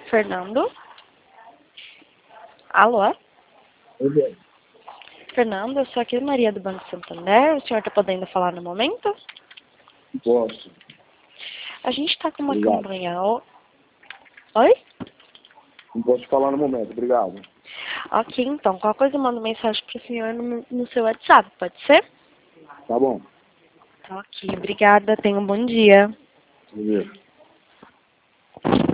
Fernando? Alô? Oi, Fernando, eu sou aqui Maria do Banco Santander. O senhor está podendo falar no momento? posso. A gente está com uma Obrigado. campanha... Oi? Não posso falar no momento, obrigado. Ok, então. Qualquer coisa eu mando mensagem para o senhor no seu WhatsApp, pode ser? Tá bom. Tá ok, obrigada. Tenha um bom dia. Beleza.